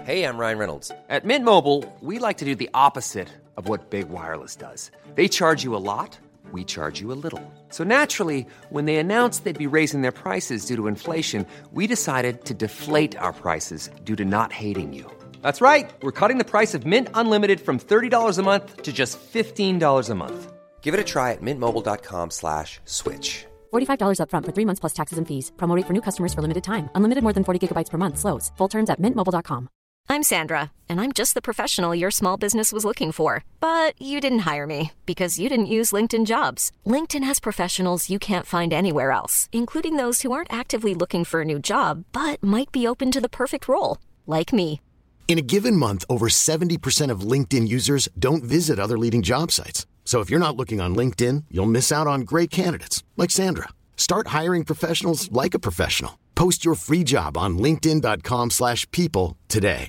Hey, I'm Ryan Reynolds. At Mint Mobile, we like to do the opposite of what Big Wireless does. They charge you a lot, we charge you a little. So naturally, when they announced they'd be raising their prices due to inflation, we decided to deflate our prices due to not hating you. That's right. We're cutting the price of Mint Unlimited from $30 a month to just $15 a month. Give it a try at mintmobile.com/switch. $45 up front for 3 months plus taxes and fees. Promo rate for new customers for limited time. Unlimited more than 40 gigabytes per month. Slows full terms at mintmobile.com. I'm Sandra, and I'm just the professional your small business was looking for. But you didn't hire me because you didn't use LinkedIn Jobs. LinkedIn has professionals you can't find anywhere else, including those who aren't actively looking for a new job, but might be open to the perfect role, like me. In a given month, over 70% of LinkedIn users don't visit other leading job sites. So if you're not looking on LinkedIn, you'll miss out on great candidates like Sandra. Start hiring professionals like a professional. Post your free job on linkedin.com/people today.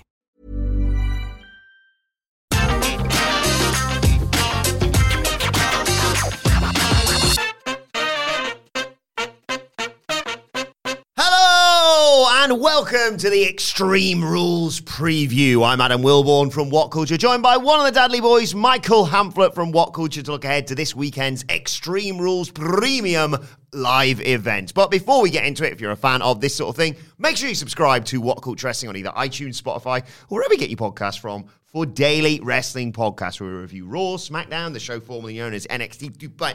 Hello and welcome to the Extreme Rules Preview. I'm Adam Wilborn from What Culture, joined by one of the Dudley boys, Michael Hamflett from What Culture, to look ahead to this weekend's Extreme Rules Premium live event. But before we get into it, if you're a fan of this sort of thing, make sure you subscribe to What Culture Wrestling on either iTunes, Spotify, or wherever you get your podcasts from, for daily wrestling podcasts where we review Raw, SmackDown, the show formerly known as NXT,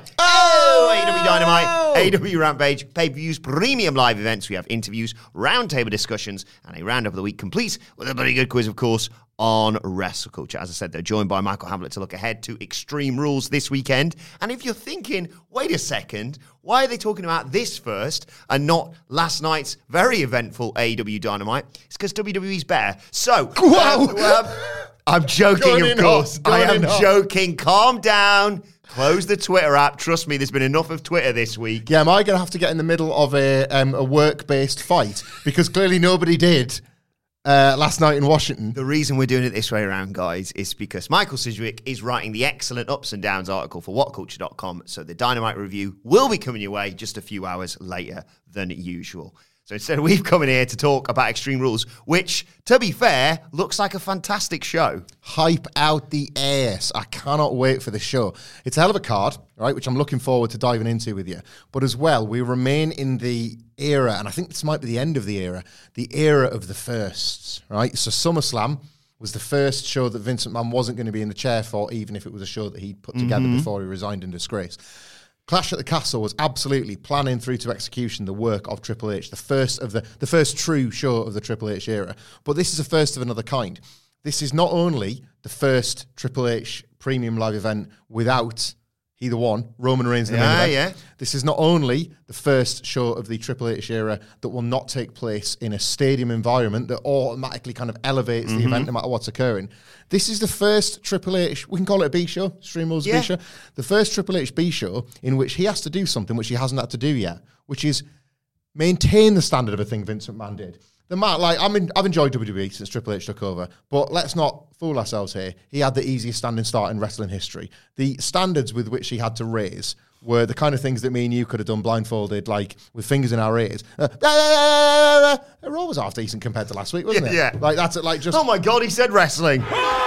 AEW Dynamite, AEW Rampage, pay-per-views, premium live events. We have interviews, roundtable discussions, and a roundup of the week complete with a very good quiz, of course, on Wrestle Culture. As I said, they're joined by Michael Hamflett to look ahead to Extreme Rules this weekend. And if you're thinking, wait a second, why are they talking about this first and not last night's very eventful AEW Dynamite? It's because WWE's better. So, I'm joking, of course. I am joking. Calm down. Close the Twitter app. Trust me, there's been enough of Twitter this week. Yeah, am I going to have to get in the middle of a work-based fight? Because clearly nobody did last night in Washington. The reason we're doing it this way around, guys, is because Michael Sidgwick is writing the excellent Ups and Downs article for WhatCulture.com, so the Dynamite review will be coming your way just a few hours later than usual. So instead, we've come in here to talk about Extreme Rules, which, to be fair, looks like a fantastic show. Hype out the ass. I cannot wait for the show. It's a hell of a card, right, which I'm looking forward to diving into with you. But as well, we remain in the era, and I think this might be the end of the era of the firsts, right? So SummerSlam was the first show that Vince McMahon wasn't going to be in the chair for, even if it was a show that he'd put together before he resigned in disgrace. Clash at the Castle was absolutely planning through to execution the work of Triple H, the first true show of the Triple H era. But this is a first of another kind. This is not only the first Triple H premium live event without either one, Roman Reigns in the main event. Yeah. This is not only the first show of the Triple H era that will not take place in a stadium environment that automatically kind of elevates the event no matter what's occurring. This is the first Triple H, we can call it a B show, Extreme Rules B show, the first Triple H B show in which he has to do something which he hasn't had to do yet, which is maintain the standard of a thing Vince McMahon did. I've enjoyed WWE since Triple H took over, but let's not fool ourselves here. He had the easiest standing start in wrestling history. The standards with which he had to raise were the kind of things that me and you could have done blindfolded, like with fingers in our ears. Raw was half decent compared to last week, wasn't it? Yeah. Like that's it. Like just. Oh my God, he said wrestling.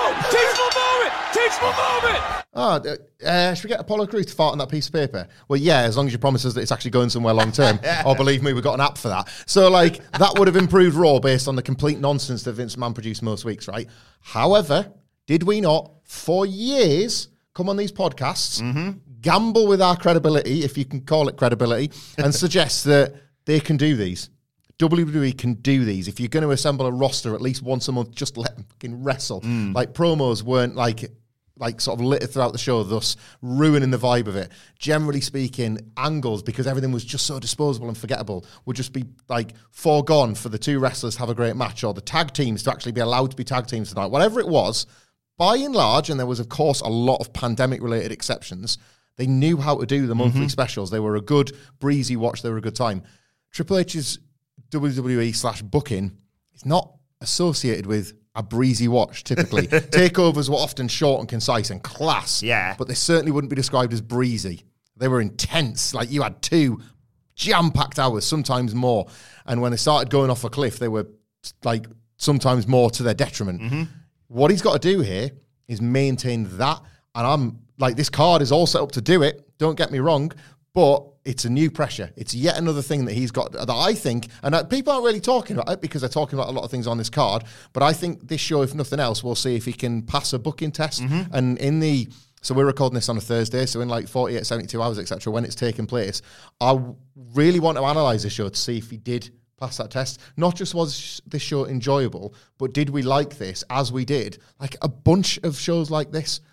Teachable moment! Should we get Apollo Crews to fart on that piece of paper? Well, yeah, as long as you promise us that it's actually going somewhere long term. Or believe me, we've got an app for that. So, that would have improved Raw based on the complete nonsense that Vince McMahon produced most weeks, right? However, did we not, for years, come on these podcasts, gamble with our credibility, if you can call it credibility, and suggest that they can do these? WWE can do these. If you're going to assemble a roster at least once a month, just let them fucking wrestle. Like, promos weren't sort of littered throughout the show, thus ruining the vibe of it. Generally speaking, angles, because everything was just so disposable and forgettable, would just be foregone for the two wrestlers to have a great match, or the tag teams to actually be allowed to be tag teams tonight. Whatever it was, by and large, and there was of course a lot of pandemic related exceptions, they knew how to do the monthly specials. They were a good breezy watch. They were a good time. Triple H's WWE/booking is not associated with a breezy watch, typically. Takeovers were often short and concise and class. Yeah. But they certainly wouldn't be described as breezy. They were intense. Like, you had 2 jam-packed hours, sometimes more. And when they started going off a cliff, they were, sometimes more to their detriment. What he's got to do here is maintain that. And I'm like, this card is all set up to do it. Don't get me wrong, but it's a new pressure. It's yet another thing that he's got that I think, and people aren't really talking about it because they're talking about a lot of things on this card, but I think this show, if nothing else, we'll see if he can pass a booking test. And so we're recording this on a Thursday, so in like 48, 72 hours, etc., when it's taking place, I really want to analyse this show to see if he did pass that test. Not just was this show enjoyable, but did we like this as we did? Like a bunch of shows like this.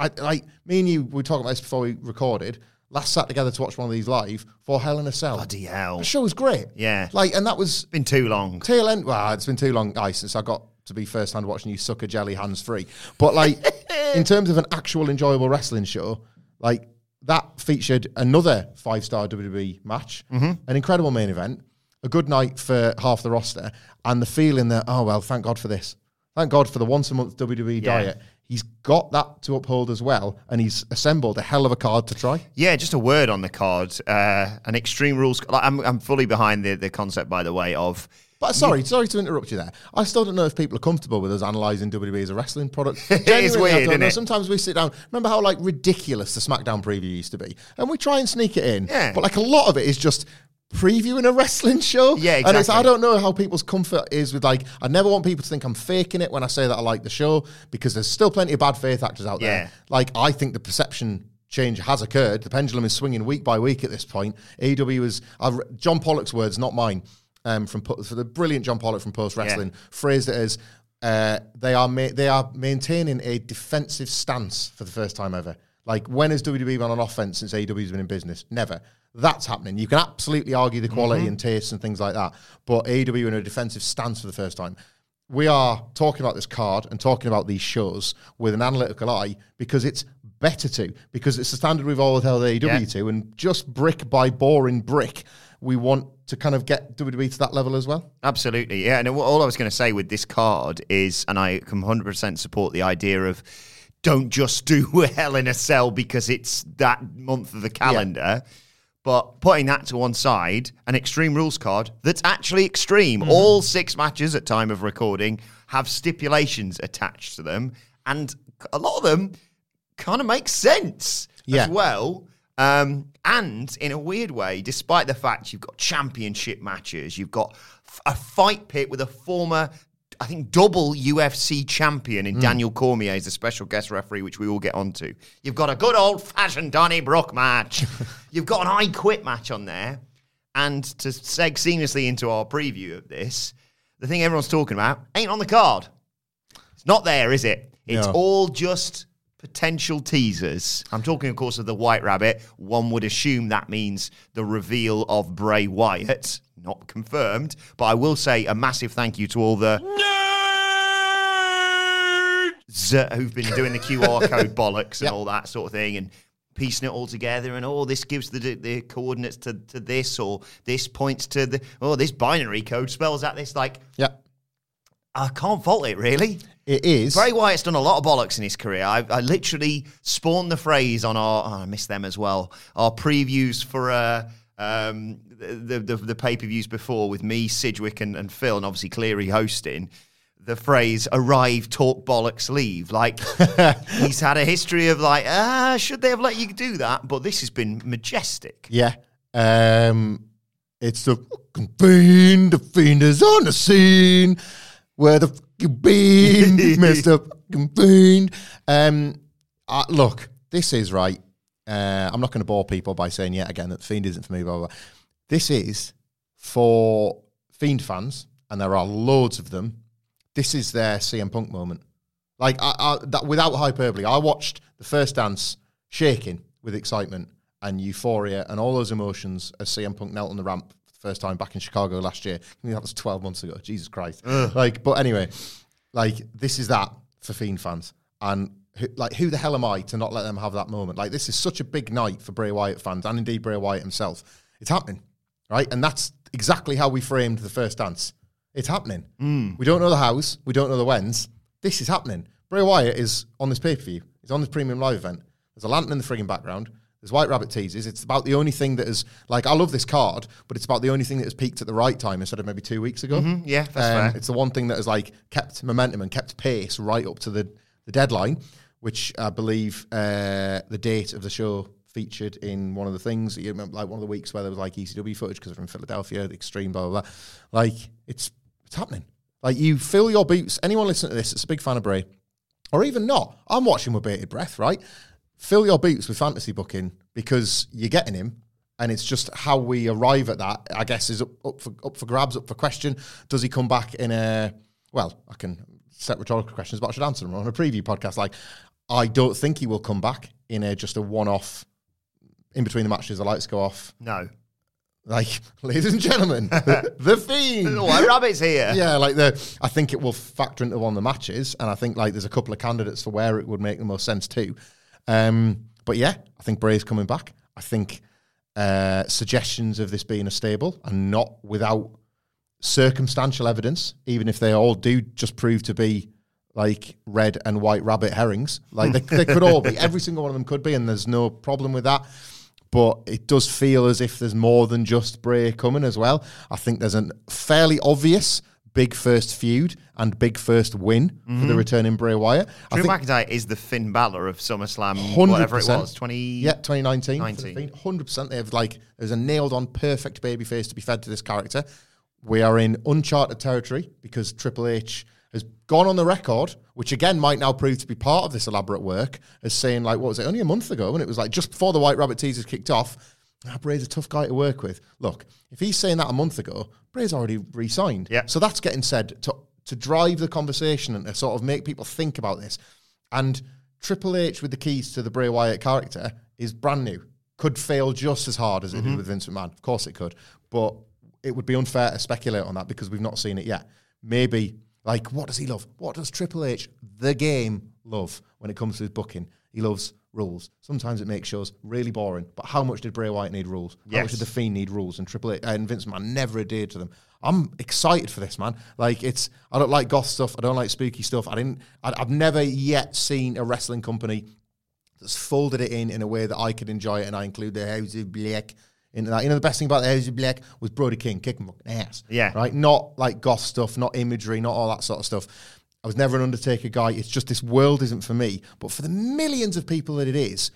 Me and you, we were talking about this before we recorded. Last sat together to watch one of these live for Hell in a Cell. Bloody hell. The show was great. Yeah. And that was... Been too long. Tail end... Well, it's been too long, since I got to be first-hand watching you suck a jelly hands-free. But, in terms of an actual enjoyable wrestling show, that featured another 5-star WWE match, an incredible main event, a good night for half the roster, and the feeling that, oh, well, thank God for this. Thank God for the once-a-month WWE diet. He's got that to uphold as well, and he's assembled a hell of a card to try. Yeah, just a word on the card. An Extreme Rules... I'm fully behind the concept, by the way, of... But sorry to interrupt you there. I still don't know if people are comfortable with us analysing WWE as a wrestling product. It's weird, isn't it? Sometimes we sit down... Remember how, ridiculous the SmackDown preview used to be? And we try and sneak it in. Yeah. But, a lot of it is just... previewing a wrestling show. Yeah, exactly. And I don't know how people's comfort is with I never want people to think I'm faking it when I say that I like the show, because there's still plenty of bad faith actors out there. I think the perception change has occurred. The pendulum is swinging week by week at this point. AEW is John Pollock's words, not mine. For the brilliant John Pollock from Post Wrestling phrased it as they are maintaining a defensive stance for the first time ever. When has WWE been on offense since AEW's been in business? Never. That's happening. You can absolutely argue the quality and taste and things like that, but AEW in a defensive stance for the first time. We are talking about this card and talking about these shows with an analytical eye because it's better to, because it's the standard we've always held AEW to, and just brick by boring brick, we want to kind of get WWE to that level as well. Absolutely, yeah. And all I was going to say with this card is, and I can 100% support the idea of, don't just do Hell in a Cell because it's that month of the calendar. Yeah. But putting that to one side, an Extreme Rules card that's actually extreme. All 6 matches at time of recording have stipulations attached to them. And a lot of them kind of make sense as well. And in a weird way, despite the fact you've got championship matches, you've got a fight pit with a former... I think double UFC champion in Daniel Cormier is the special guest referee, which we will get onto. You've got a good old-fashioned Donnybrook match. You've got an I Quit match on there. And to seg seamlessly into our preview of this, the thing everyone's talking about ain't on the card. It's not there, is it? It's all just potential teasers. I'm talking, of course, of the White Rabbit. One would assume that means the reveal of Bray Wyatt. Not confirmed, but I will say a massive thank you to all the nerds who've been doing the QR code bollocks and all that sort of thing and piecing it all together and, this gives the coordinates to this, or this points to this binary code spells out this. I can't fault it, really. It is. Bray Wyatt's done a lot of bollocks in his career. I literally spawned the phrase on I miss them as well, our previews for... the pay-per-views before with me, Sidgwick and Phil, and obviously Cleary hosting, the phrase arrive, talk, bollocks, leave. He's had a history of should they have let you do that? But this has been majestic. Yeah. It's the fucking fiend. The fiend is on the scene. Where the fucking been, Mr. fucking fiend. Look, this is right. I'm not going to bore people by saying yet again that Fiend isn't for me, blah, blah, blah. This is for Fiend fans, and there are loads of them. This is their CM Punk moment. Without hyperbole, I watched the first dance shaking with excitement and euphoria and all those emotions as CM Punk knelt on the ramp for the first time back in Chicago last year. I mean, that was 12 months ago. Jesus Christ. But anyway, this is that for Fiend fans. And who the hell am I to not let them have that moment? This is such a big night for Bray Wyatt fans, and indeed Bray Wyatt himself. It's happening, right? And that's exactly how we framed the first dance. It's happening. We don't know the hows. We don't know the whens. This is happening. Bray Wyatt is on this pay-per-view. He's on this premium live event. There's a lantern in the frigging background. There's White Rabbit teases. It's about the only thing that is, like, I love this card, but it's about the only thing that has peaked at the right time instead of maybe 2 weeks ago. Yeah, that's fair. It's the one thing that has, like, kept momentum and kept pace right up to the deadline, which I believe the date of the show featured in one of the things. You remember, like, one of the weeks where there was, like, ECW footage because they're in Philadelphia, the Extreme, blah, blah, blah. Like, it's happening. Like, you fill your boots. Anyone listening to this that's a big fan of Bray, or even not, I'm watching with bated breath, right? Fill your boots with fantasy booking because you're getting him, and it's just how we arrive at that, I guess, is up for grabs, up for question. Does he come back in a... Well, I can set rhetorical questions, but I should answer them on a preview podcast. Like, I don't think he will come back in just a one-off, in between the matches, the lights go off. No. Like, ladies and gentlemen, the Fiend. The White Rabbit's here. Yeah, like I think it will factor into one of the matches, and I think like there's a couple of candidates for where it would make the most sense too. But yeah, I think Bray's coming back. I think suggestions of this being a stable and not without circumstantial evidence, even if they all do just prove to be like red and white rabbit herrings. Like they could all be. Every single one of them could be, and there's no problem with that. But it does feel as if there's more than just Bray coming as well. I think there's a fairly obvious big first feud and big first win for the returning Bray Wyatt. Drew McIntyre is the Finn Balor of SummerSlam, 100%. whatever it was, 2019. 100%. They have there's a nailed-on perfect babyface to be fed to this character. We are in uncharted territory because Triple H has gone on the record, which again might now prove to be part of this elaborate work, as saying, like, what was it, only a month ago, when it was like just before the White Rabbit teasers kicked off, Bray's a tough guy to work with. Look, if he's saying that a month ago, Bray's already re-signed. Yeah. So that's getting said to drive the conversation and to sort of make people think about this. And Triple H with the keys to the Bray Wyatt character is brand new. Could fail just as hard as it did with Vince McMahon. Of course it could. But it would be unfair to speculate on that because we've not seen it yet. Maybe, like, what does he love? What does Triple H, the game, love when it comes to his booking? He loves rules. Sometimes it makes shows really boring. But how much did Bray Wyatt need rules? How much did The Fiend need rules? And Triple H and Vince McMahon never adhered to them. I'm excited for this, man. Like, I don't like goth stuff. I don't like spooky stuff. I've never yet seen a wrestling company that's folded it in a way that I could enjoy it, and I include the House of Black into that. You know, the best thing about the House of Black was Brody King kicking fucking ass. Yeah. Right? Not like goth stuff, not imagery, not all that sort of stuff. I was never an Undertaker guy. It's just this world isn't for me. But for the millions of people that it is,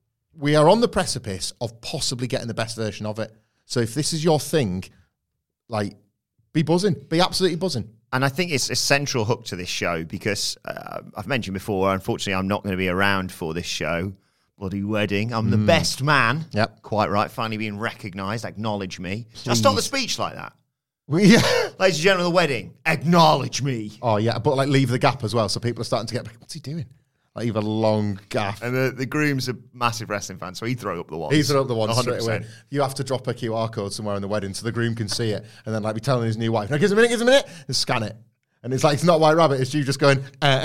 we are on the precipice of possibly getting the best version of it. So if this is your thing, like, be buzzing. Be absolutely buzzing. And I think it's a central hook to this show because I've mentioned before, unfortunately, I'm not going to be around for this show. Bloody wedding. I'm the best man. Yep. Quite right. Finally being recognised. Acknowledge me. I'll start the speech like that. Yeah. Ladies and gentlemen of the wedding, acknowledge me. Oh, yeah. But, like, leave the gap as well. So people are starting to get, what's he doing? Like, even a long gap. And the groom's a massive wrestling fan, so he'd throw up the ones. He'd throw up the ones 100%. straight away. You have to drop a QR code somewhere in the wedding so the groom can see it and then, like, be telling his new wife, no, give us a minute, and scan it. And it's like, it's not White Rabbit, it's you just going,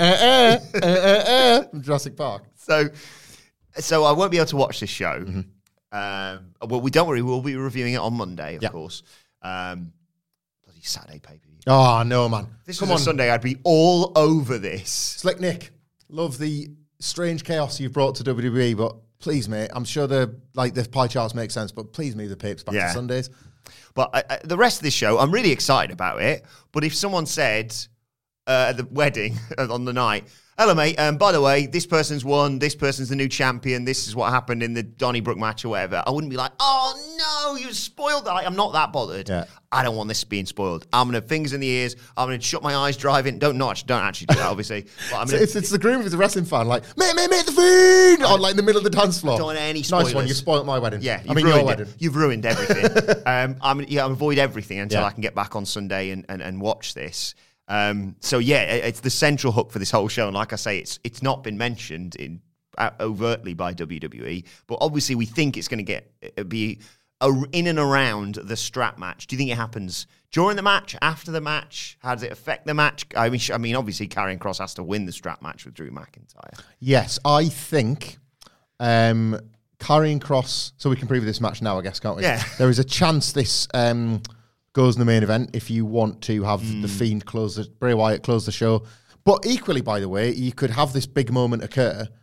from Jurassic Park. So I won't be able to watch this show. Well, don't worry, we'll be reviewing it on Monday, of course. Bloody Saturday pay-per-view. Oh, no, man. This was a Sunday, I'd be all over this. Slick Nick, love the strange chaos you've brought to WWE, but please, mate, I'm sure the pie charts make sense, but please move the papes back to Sundays. But the rest of this show, I'm really excited about it. But if someone said at the wedding on the night, hello, mate, by the way, this person's won, this person's the new champion, this is what happened in the Donnybrook match or whatever, I wouldn't be like, oh, no, you spoiled that. Like, I'm not that bothered. Yeah. I don't want this being spoiled. I'm going to fingers in the ears. I'm going to shut my eyes driving. Don't actually do that, obviously. But it's the groom who's a wrestling fan, like, mate, the Fiend! On, like, in the middle of the dance floor. Don't want any spoilers. Nice one, you spoiled my wedding. Yeah, your wedding. You've ruined everything. I'm avoid everything until I can get back on Sunday and watch this. It's the central hook for this whole show, and like I say, it's not been mentioned overtly by WWE, but obviously we think it's going to be in and around the strap match. Do you think it happens during the match, after the match? How does it affect the match? I mean, obviously Karrion Kross has to win the strap match with Drew McIntyre. Yes, I think Karrion Kross. So we can preview this match now, I guess, can't we? Yeah. There is a chance this goes in the main event if you want to have the Fiend Bray Wyatt close the show. But equally, by the way, you could have this big moment occur,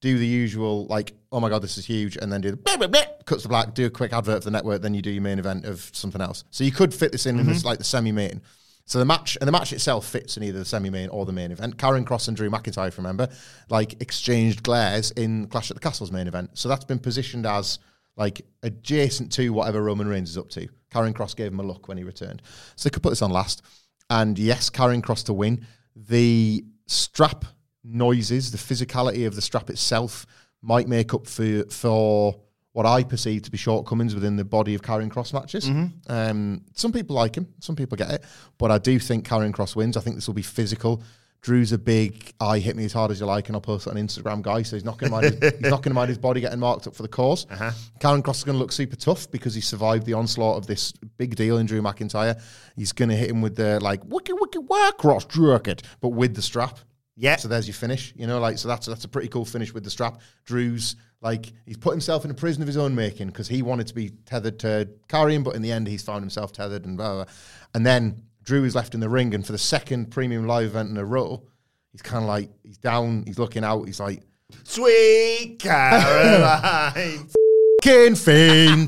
do the usual, like, oh my God, this is huge, and then do the cuts to black, do a quick advert for the network, then you do your main event of something else. So you could fit this in this, like the semi-main. So the match itself fits in either the semi-main or the main event. Karrion Kross and Drew McIntyre, if you remember, like exchanged glares in Clash at the Castle's main event. So that's been positioned as like adjacent to whatever Roman Reigns is up to. Karrion Kross gave him a look when he returned. So they could put this on last. And yes, Karrion Kross to win. The strap noises, the physicality of the strap itself might make up for what I perceive to be shortcomings within the body of Karrion Kross matches. Some people like him, some people get it, but I do think Karrion Kross wins. I think this will be physical. Drew's a big, hit me as hard as you like, and I'll post it on Instagram guy, so he's not going to mind his body getting marked up for the cause. Karrion Kross is going to look super tough because he survived the onslaught of this big deal in Drew McIntyre. He's going to hit him with the, like, wiki cross jerk it, but with the strap. Yeah. So there's your finish, so that's a pretty cool finish with the strap. Drew's, like, he's put himself in a prison of his own making because he wanted to be tethered to Karrion, but in the end he's found himself tethered and blah, blah, blah. And then Drew is left in the ring, and for the second premium live event in a row, he's kind of like, he's down, he's looking out, he's like, Sweet Caroline. F***ing Fiend.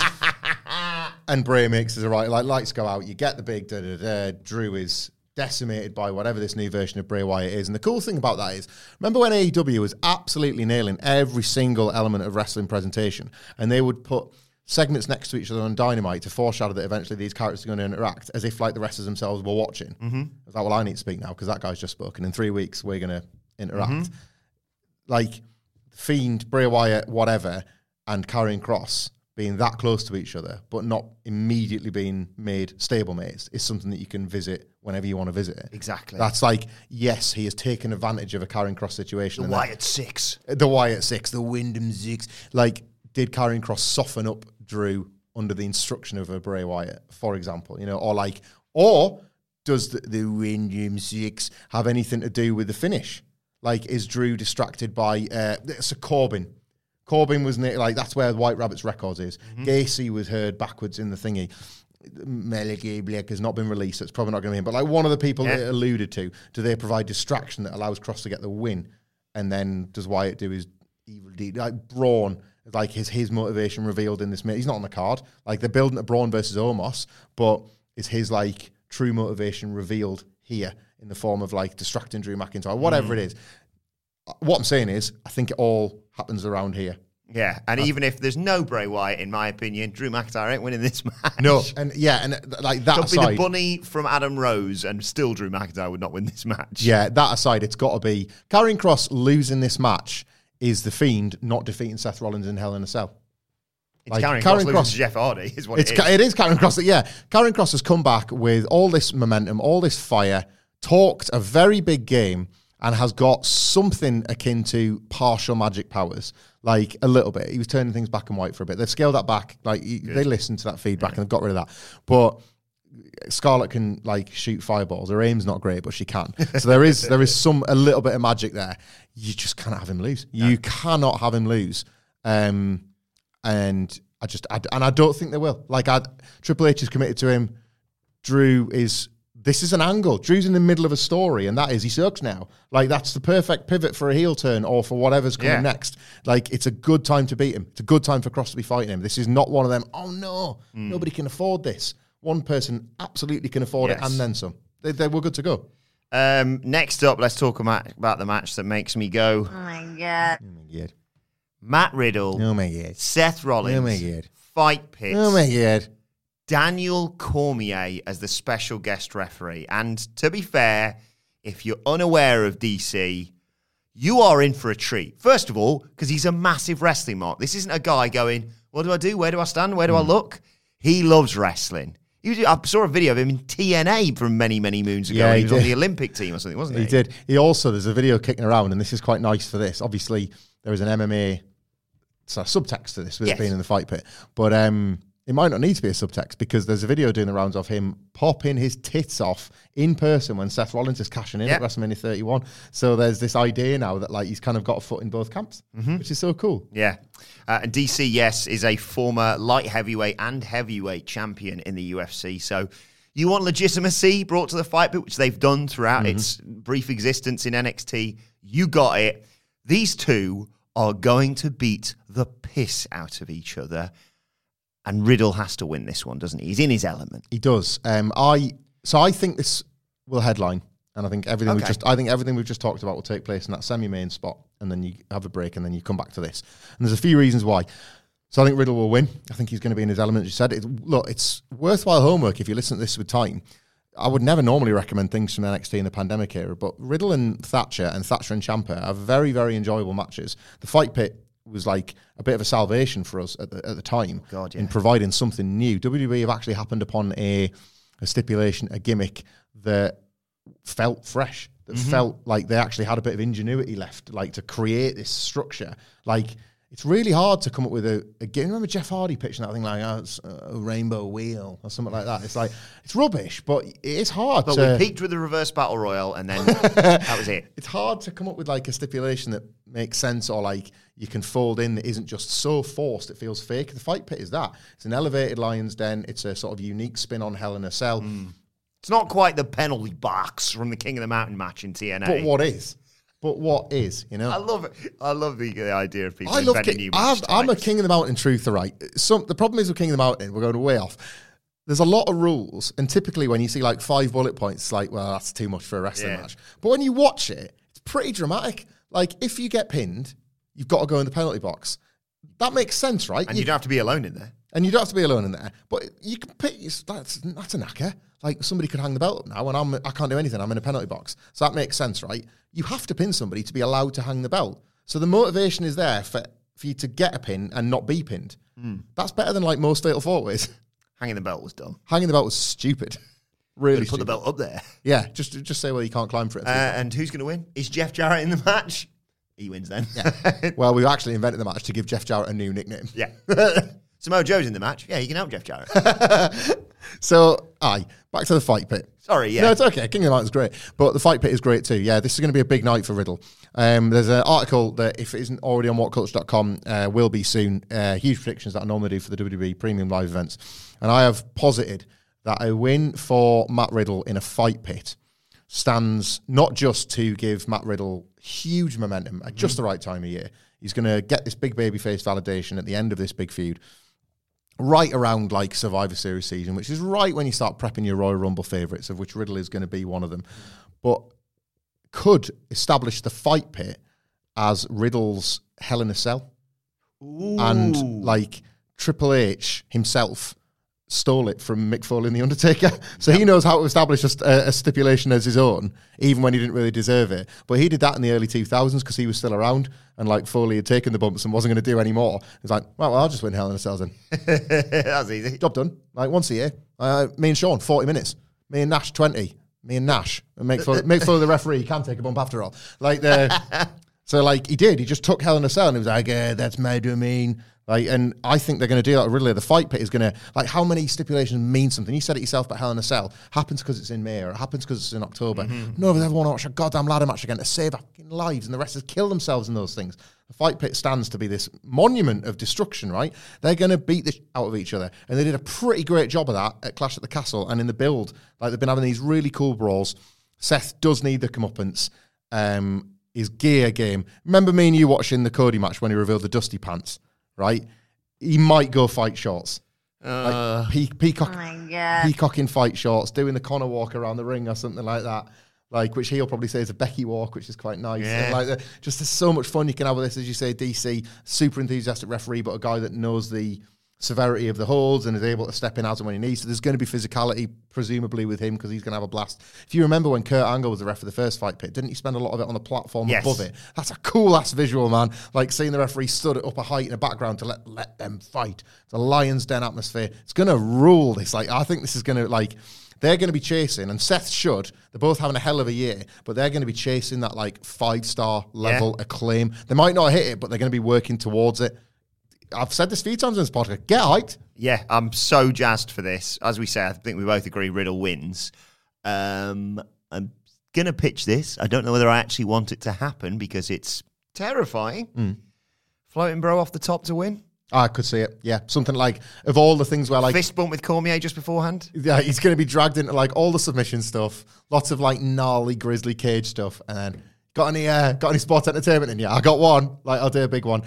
And Bray makes his right, like, lights go out, you get the big da-da-da, Drew is decimated by whatever this new version of Bray Wyatt is. And the cool thing about that is, remember when AEW was absolutely nailing every single element of wrestling presentation, and they would put segments next to each other on Dynamite to foreshadow that eventually these characters are going to interact, as if like the wrestlers themselves were watching. I was like, well, I need to speak now because that guy's just spoken. In 3 weeks, we're going to interact. Like, Fiend, Bray Wyatt, whatever, and Karrion Kross being that close to each other, but not immediately being made stablemates, is something that you can visit whenever you want to visit it. Exactly. That's like, yes, he has taken advantage of a Karrion Kross situation. The Wyatt Six. The Wyatt Six, the Wyndham Six. Like, did Karrion Kross soften up Drew under the instruction of a Bray Wyatt, for example? Or does the Wyndham Six have anything to do with the finish? Like, is Drew distracted by Corbin? Corbin was like, that's where White Rabbit's records is. Gacy was heard backwards in the thingy. Malachi Black has not been released, so it's probably not going to be him. But like, one of the people that it alluded to, do they provide distraction that allows Kross to get the win? And then does Wyatt do his evil deed? Like, Braun, like his motivation revealed in this. He's not on the card. Like, they're building a Braun versus Omos, but is his like true motivation revealed here in the form of like distracting Drew McIntyre, whatever it is? What I'm saying is, I think it all happens around here. Yeah, and even if there's no Bray Wyatt, in my opinion, Drew McIntyre ain't winning this match. No, and like that Could aside, be the bunny from Adam Rose, and still Drew McIntyre would not win this match. Yeah, that aside, it's got to be Karrion Kross losing this match is the Fiend not defeating Seth Rollins in Hell in a Cell. It's like, Karrion Kross losing to Jeff Hardy is what it is. It is Karrion Kross. Yeah, Karrion Kross has come back with all this momentum, all this fire, talked a very big game, and has got something akin to partial magic powers, like a little bit. He was turning things black and white for a bit. They've scaled that back. Like, they listened to that feedback and they've got rid of that. But Scarlett can like shoot fireballs. Her aim's not great, but she can. So there is a little bit of magic there. You just cannot have him lose. No. You cannot have him lose. And I don't think they will. Like, Triple H is committed to him. This is an angle. Drew's in the middle of a story, and that is he sucks now. Like, that's the perfect pivot for a heel turn or for whatever's coming next. Like, it's a good time to beat him. It's a good time for Kross to be fighting him. This is not one of them, oh no, nobody can afford this. One person absolutely can afford it, and then some. We're good to go. Next up, let's talk about the match that makes me go, Oh my God. Oh my God. Matt Riddle, Oh my God. Seth Rollins, Oh my God. Fight Pit. Oh my God. Daniel Cormier as the special guest referee. And to be fair, if you're unaware of DC, you are in for a treat. First of all, because he's a massive wrestling mark. This isn't a guy going, what do I do? Where do I stand? Where do I look? He loves wrestling. I saw a video of him in TNA from many, many moons ago. He was on the Olympic team or something, wasn't he? He did. There's a video kicking around, and this is quite nice for this. Obviously, there is an MMA subtext to this with it being in the Fight Pit. But it might not need to be a subtext, because there's a video doing the rounds of him popping his tits off in person when Seth Rollins is cashing in at WrestleMania 31. So there's this idea now that like he's kind of got a foot in both camps, which is so cool. Yeah. And DC, yes, is a former light heavyweight and heavyweight champion in the UFC. So you want legitimacy brought to the Fight Pit, which they've done throughout its brief existence in NXT. You got it. These two are going to beat the piss out of each other. And Riddle has to win this one, doesn't he? He's in his element. He does. I think this will headline, and I think everything we've just talked about will take place in that semi-main spot, and then you have a break, and then you come back to this. And there's a few reasons why. So I think Riddle will win. I think he's going to be in his element, as you said. It's worthwhile homework if you listen to this with time. I would never normally recommend things from NXT in the pandemic era, but Riddle and Thatcher and Ciampa are very, very enjoyable matches. The Fight Pit was like a bit of a salvation for us at the time in providing something new. WWE have actually happened upon a stipulation, a gimmick that felt fresh, that felt like they actually had a bit of ingenuity left, like to create this structure. Like, it's really hard to come up with a game. Remember Jeff Hardy pitching that thing like, it's a rainbow wheel or something like that. It's like, it's rubbish, but it is hard. But we peaked with the reverse battle royal, and then that was it. It's hard to come up with like a stipulation that makes sense, or like you can fold in that isn't just so forced it feels fake. The Fight Pit is that. It's an elevated Lion's Den. It's a sort of unique spin on Hell in a Cell. It's not quite the penalty box from the King of the Mountain match in TNA. But what is, you know? I love it. I love the idea of people inventing new match I'm a types. King of the Mountain truther, right? The problem is with King of the Mountain, we're going way off. There's a lot of rules, and typically when you see like 5 bullet points, it's like, well, that's too much for a wrestling match. But when you watch it, it's pretty dramatic. Like, if you get pinned, you've got to go in the penalty box. That makes sense, right? And you don't have to be alone in there. And you don't have to be alone in there. But you can pick, that's a knacker. Like, somebody could hang the belt up now, and I can't do anything. I'm in a penalty box. So that makes sense, right? You have to pin somebody to be allowed to hang the belt. So the motivation is there for you to get a pin and not be pinned. That's better than, like, most fatal four-ways. Hanging the belt was dumb. Hanging the belt was stupid. Really put the belt up there. Yeah, just say, well, you can't climb for it. And who's going to win? Is Jeff Jarrett in the match? He wins then. Yeah. Well, we've actually invented the match to give Jeff Jarrett a new nickname. Yeah. Samoa Joe's in the match. Yeah, he can help Jeff Jarrett. So, back to the Fight Pit. Sorry, yeah. No, it's okay. King of the Mountain's great. But the Fight Pit is great too. Yeah, this is going to be a big night for Riddle. There's an article that, if it isn't already on whatculture.com, will be soon. Huge predictions that I normally do for the WWE Premium Live events. And I have posited that a win for Matt Riddle in a Fight Pit stands not just to give Matt Riddle huge momentum at just the right time of year. He's going to get this big babyface validation at the end of this big feud, right around like Survivor Series season, which is right when you start prepping your Royal Rumble favourites, of which Riddle is going to be one of them. But could establish the Fight Pit as Riddle's Hell in a Cell. Ooh. And like Triple H himself stole it from Mick Foley and The Undertaker. So he knows how to establish a stipulation as his own, even when he didn't really deserve it. But he did that in the early 2000s because he was still around, and like Foley had taken the bumps and wasn't going to do any more. He's like, well, I'll just win Hell in a Cell then. That's easy. Job done. Like once a year. Me and Sean, 40 minutes. Me and Nash, 20. Me and Nash. And Mick Foley the referee. He can take a bump after all. Like so like he did. He just took Hell in a Cell and he was like, that's my domain. Like, and I think they're going to do that with Riddler. The Fight Pit is going to, like, how many stipulations mean something? You said it yourself, but Hell in a Cell happens because it's in May, or it happens because it's in October. None of us ever want to watch a goddamn ladder match again to save our fucking lives, and the rest kill themselves in those things. The Fight Pit stands to be this monument of destruction, right? They're going to beat the out of each other, and they did a pretty great job of that at Clash at the Castle and in the build. Like, they've been having these really cool brawls. Seth does need the comeuppance. His gear game. Remember me and you watching the Cody match when he revealed the Dusty Pants, right? He might go fight shorts. Like peacocking fight shorts, doing the Connor walk around the ring or something like that. Like, which he'll probably say is a Becky walk, which is quite nice. Yeah. And like, just there's so much fun you can have with this, as you say, DC, super enthusiastic referee, but a guy that knows the severity of the holds and is able to step in as and when he needs. So there's going to be physicality, presumably, with him, because he's going to have a blast. If you remember when Kurt Angle was the ref for the first Fight Pit, didn't he spend a lot of it on the platform above it? That's a cool-ass visual, man. Like, seeing the referee stood at upper height in a background to let them fight. It's a Lion's Den atmosphere. It's going to rule this. Like, I think this is going to, like, they're going to be chasing, and Seth should. They're both having a hell of a year, but they're going to be chasing that, like, 5-star level acclaim. They might not hit it, but they're going to be working towards it. I've said this a few times in this podcast. Get hyped. Yeah, I'm so jazzed for this. As we say, I think we both agree Riddle wins. I'm going to pitch this. I don't know whether I actually want it to happen because it's terrifying. Floating bro off the top to win. I could see it. Yeah, something like, of all the things where, like, fist bump with Cormier just beforehand. Yeah, he's going to be dragged into, like, all the submission stuff, lots of, like, gnarly grizzly cage stuff, and then Got any sports entertainment in you? I got one. Like, I'll do a big one.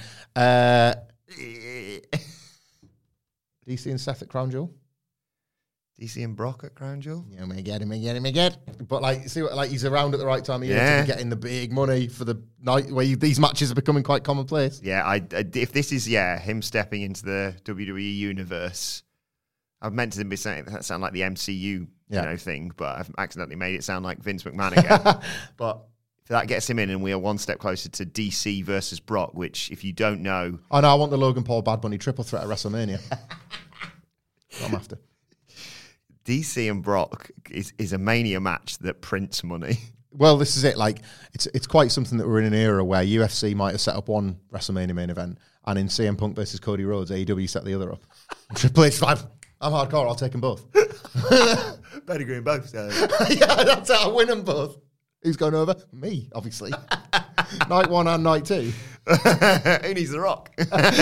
DC and Seth at Crown Jewel. DC and Brock at Crown Jewel. Yeah, me get. But like, see what, like, he's around at the right time of year to be getting the big money for the night where these matches are becoming quite commonplace. Yeah, if this is him stepping into the WWE universe, I've meant to be saying that sound like the MCU thing, but I've accidentally made it sound like Vince McMahon again. But if that gets him in, and we are one step closer to DC versus Brock, which, if you don't know, I know I want the Logan Paul Bad Bunny triple threat at WrestleMania. I'm after. DC and Brock is a Mania match that prints money. Well, this is it. Like, it's quite something that we're in an era where UFC might have set up one WrestleMania main event, and in CM Punk versus Cody Rhodes, AEW set the other up. Triple H, I'm hardcore. I'll take them both. Pedigree in both. Yeah, that's how I win them both. Who's going over? Me, obviously. Night one and night two. Who needs the Rock?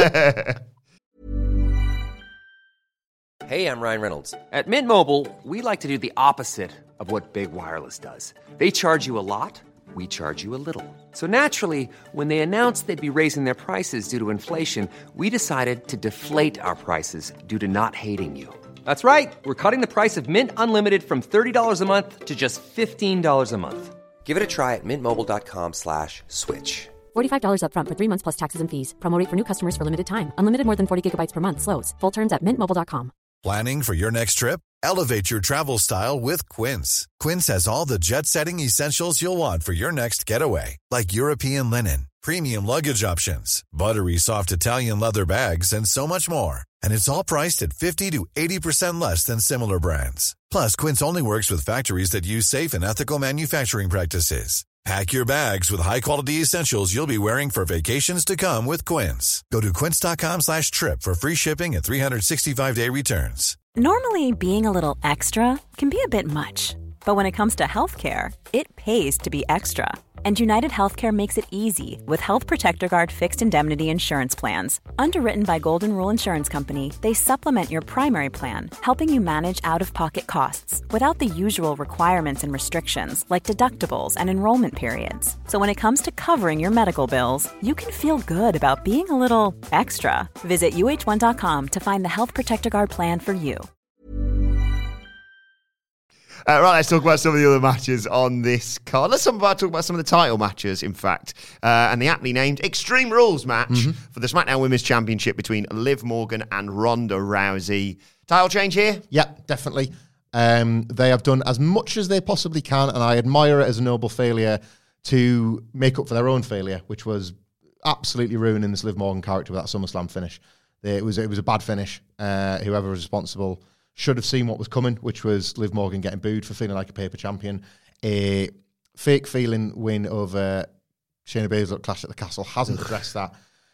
Hey, I'm Ryan Reynolds. At Mint Mobile, we like to do the opposite of what Big Wireless does. They charge you a lot, we charge you a little. So naturally, when they announced they'd be raising their prices due to inflation, we decided to deflate our prices due to not hating you. That's right. We're cutting the price of Mint Unlimited from $30 a month to just $15 a month. Give it a try at mintmobile.com/switch. $45 up front for 3 months plus taxes and fees. Promo rate for new customers for limited time. Unlimited more than 40 gigabytes per month. Slows full terms at mintmobile.com. Planning for your next trip? Elevate your travel style with Quince. Quince has all the jet-setting essentials you'll want for your next getaway, like European linen, premium luggage options, buttery soft Italian leather bags, and so much more. And it's all priced at 50 to 80% less than similar brands. Plus, Quince only works with factories that use safe and ethical manufacturing practices. Pack your bags with high-quality essentials you'll be wearing for vacations to come with Quince. Go to quince.com/trip for free shipping and 365-day returns. Normally, being a little extra can be a bit much. But when it comes to healthcare, it pays to be extra. And United Healthcare makes it easy with Health Protector Guard fixed indemnity insurance plans. Underwritten by Golden Rule Insurance Company, they supplement your primary plan, helping you manage out-of-pocket costs without the usual requirements and restrictions like deductibles and enrollment periods. So when it comes to covering your medical bills, you can feel good about being a little extra. Visit uh1.com to find the Health Protector Guard plan for you. Right, let's talk about some of the other matches on this card. Let's talk about some of the title matches, in fact, and the aptly named Extreme Rules match for the SmackDown Women's Championship between Liv Morgan and Ronda Rousey. Title change here? Yeah, definitely. They have done as much as they possibly can, and I admire it as a noble failure to make up for their own failure, which was absolutely ruining this Liv Morgan character with that SummerSlam finish. It was a bad finish. Whoever was responsible should have seen what was coming, which was Liv Morgan getting booed for feeling like a paper champion. A fake feeling win over Shayna Baszler at Clash at the Castle hasn't addressed that.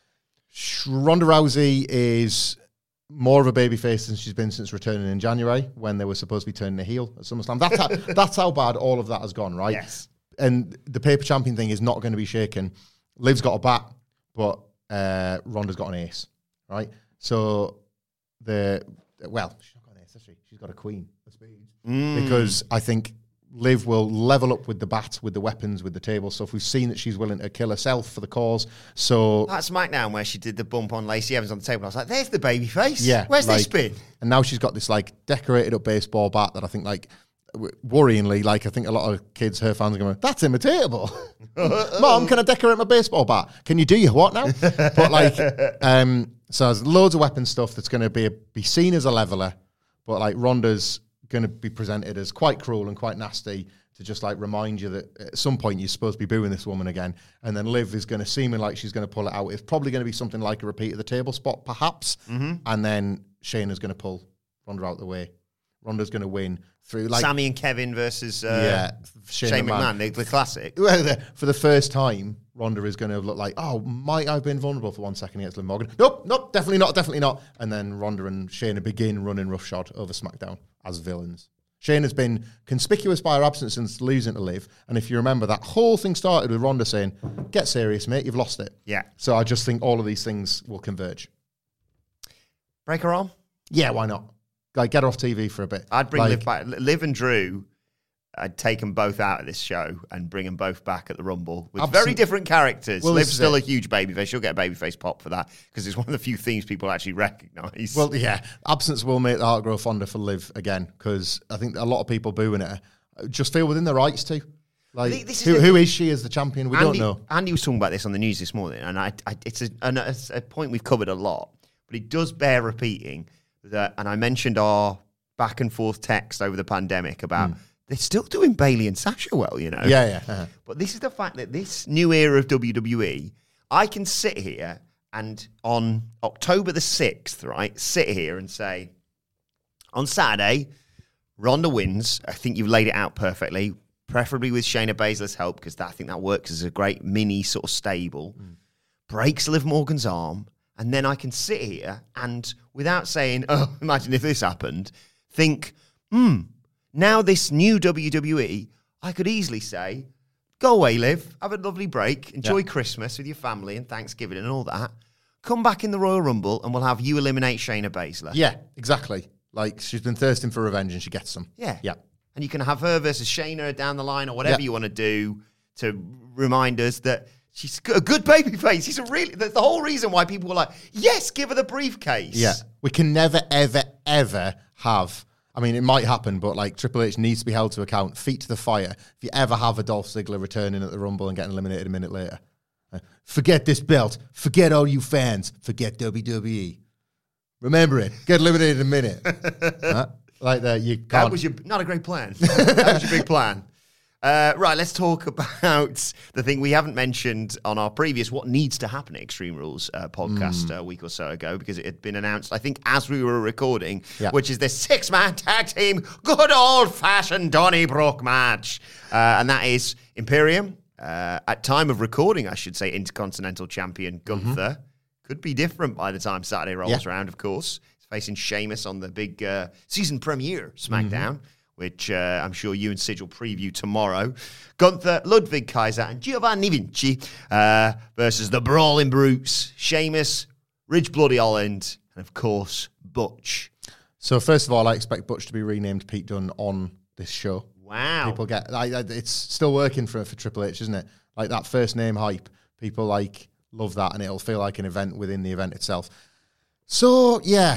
Ronda Rousey is more of a babyface than she's been since returning in January, when they were supposed to be turning the heel at SummerSlam. That's how bad all of that has gone, right? Yes. And the paper champion thing is not going to be shaken. Liv's got a bat, but Ronda's got an ace, right? So she's not got an ace, has she? She's got a queen of spades. Because I think Liv will level up with the bat, with the weapons, with the table stuff. We've seen that she's willing to kill herself for the cause. So that SmackDown where she did the bump on Lacey Evans on the table, I was like, there's the baby face. Yeah. Where's this been? And now she's got this like decorated up baseball bat that I think like worryingly, like I think a lot of kids, her fans are going, that's imitatable. Mom, can I decorate my baseball bat? Can you do your what now? But like, so there's loads of weapon stuff that's going to be seen as a leveler, but like Ronda's going to be presented as quite cruel and quite nasty to just like remind you that at some point you're supposed to be booing this woman again. And then Liv is going to seem like she's going to pull it out. It's probably going to be something like a repeat of the table spot, perhaps. And then Shayna's going to pull Ronda out the way. Ronda's going to win through like Sammy and Kevin versus Shane McMahon, the classic. Well, for the first time, Ronda is going to look like, oh, might I have been vulnerable for 1 second against Liv Morgan? Nope, definitely not. And then Ronda and Shayna begin running roughshod over SmackDown as villains. Shayna's been conspicuous by her absence since losing to Liv. And if you remember, that whole thing started with Ronda saying, get serious, mate, you've lost it. Yeah. So I just think all of these things will converge. Break her arm? Yeah, why not? Like, get her off TV for a bit. I'd bring Liv back. Liv and Drew I'd take them both out of this show and bring them both back at the Rumble with very different characters. Well, Liv's still a huge babyface. She'll get a babyface pop for that because it's one of the few themes people actually recognise. Well, yeah, absence will make the heart grow fonder for Liv again because I think a lot of people booing her just feel within their rights to. Like, who is she as the champion? We don't know. Andy was talking about this on the news this morning, and it's a point we've covered a lot, but it does bear repeating that, and I mentioned our back and forth text over the pandemic about... They're still doing Bayley and Sasha well, you know? Yeah. Uh-huh. But this is the fact that this new era of WWE, I can sit here and on October the 6th, right, sit here and say, on Saturday, Ronda wins. I think you've laid it out perfectly, preferably with Shayna Baszler's help, because I think that works as a great mini sort of stable. Breaks Liv Morgan's arm, and then I can sit here and, without saying, oh, imagine if this happened, think, now this new WWE, I could easily say, go away, Liv, have a lovely break, enjoy Christmas with your family and Thanksgiving and all that. Come back in the Royal Rumble and we'll have you eliminate Shayna Baszler. Yeah, exactly. Like, she's been thirsting for revenge and she gets some. Yeah. Yeah. And you can have her versus Shayna down the line or whatever you want to do to remind us that she's a good babyface. She's that's the whole reason why people were like, yes, give her the briefcase. Yeah. We can never, ever, ever have... I mean, it might happen, but like Triple H needs to be held to account. Feet to the fire. If you ever have a Dolph Ziggler returning at the Rumble and getting eliminated a minute later, forget this belt. Forget all you fans. Forget WWE. Remember it. Get eliminated in a minute. Like that, you can't. That was not a great plan. That was your big plan. Right, let's talk about the thing we haven't mentioned on our previous What Needs to Happen at Extreme Rules podcast a week or so ago, because it had been announced, I think, as we were recording, which is the 6-man tag team good old-fashioned Donnybrook match. And that is Imperium, at time of recording, I should say, Intercontinental Champion Gunther. Could be different by the time Saturday rolls around, of course. He's facing Sheamus on the big season premiere SmackDown. Which I'm sure you and Sid will preview tomorrow. Gunther, Ludwig Kaiser, and Giovanni Vinci versus the Brawling Brutes, Sheamus, Ridge Bloody Holland, and of course, Butch. So first of all, I expect Butch to be renamed Pete Dunne on this show. Wow. People get... it's still working for Triple H, isn't it? Like that first name hype. People love that, and it'll feel like an event within the event itself. So, yeah,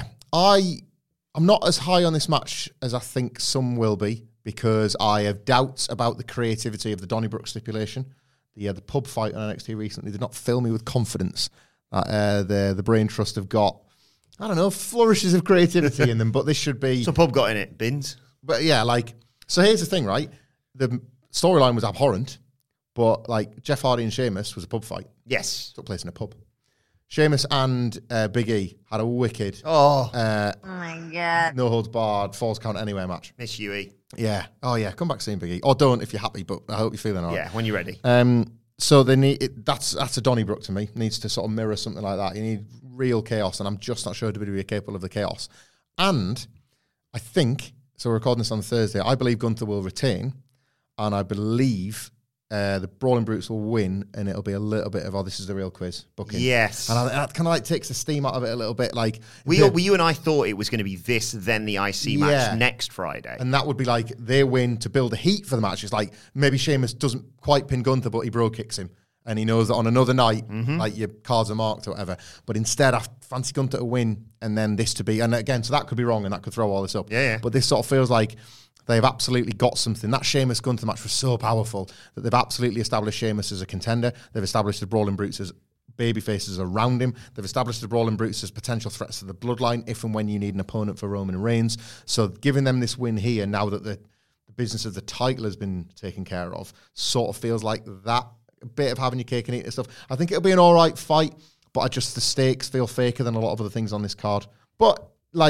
I'm not as high on this match as I think some will be because I have doubts about the creativity of the Donnybrook stipulation. The pub fight on NXT recently did not fill me with confidence that the Brain Trust have got, I don't know, flourishes of creativity in them, but this should be... So pub got in it, bins? But yeah, so here's the thing, right? The storyline was abhorrent, but Jeff Hardy and Sheamus was a pub fight. Yes. Took place in a pub. Sheamus and Big E had a wicked... Oh my God. No holds barred, falls count anywhere match. Miss UE. Yeah. Oh, yeah. Come back soon, Big E. Or don't if you're happy, but I hope you're feeling all right. Yeah, when you're ready. So they need... That's a Donnybrook to me. Needs to sort of mirror something like that. You need real chaos, and I'm just not sure WWE are capable of the chaos. And I think... So we're recording this on Thursday. I believe Gunther will retain, and I believe... the Brawling Brutes will win, and it'll be a little bit of, this is the real quiz booking. Yes. And that kind of takes the steam out of it a little bit. You and I thought it was going to be this, then the IC match next Friday. And that would be they win to build a heat for the match. It's maybe Sheamus doesn't quite pin Gunther, but he bro kicks him. And he knows that on another night, your cards are marked or whatever. But instead, I fancy Gunther to win, and then this to be, and again, so that could be wrong, and that could throw all this up. Yeah. But this sort of feels like they've absolutely got something. That Sheamus-Gunther match was so powerful that they've absolutely established Sheamus as a contender. They've established the Brawling Brutes as baby faces around him. They've established the Brawling Brutes as potential threats to the bloodline if and when you need an opponent for Roman Reigns. So giving them this win here, now that the business of the title has been taken care of, sort of feels like that bit of having your cake and eating stuff. I think it'll be an all right fight, but the stakes feel faker than a lot of other things on this card. But